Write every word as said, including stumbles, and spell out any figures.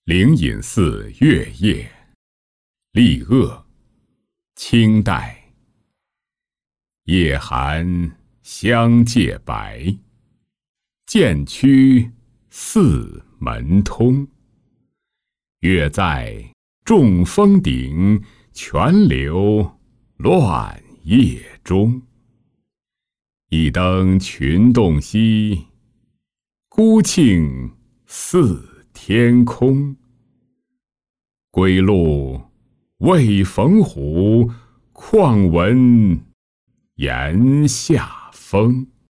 灵隐寺月夜，立鄂，清代。夜寒香界白，渐趋寺门通。月在众峰顶，泉流乱夜中。一灯群洞悉，孤磬似天空。归路未逢虎，况闻檐下风。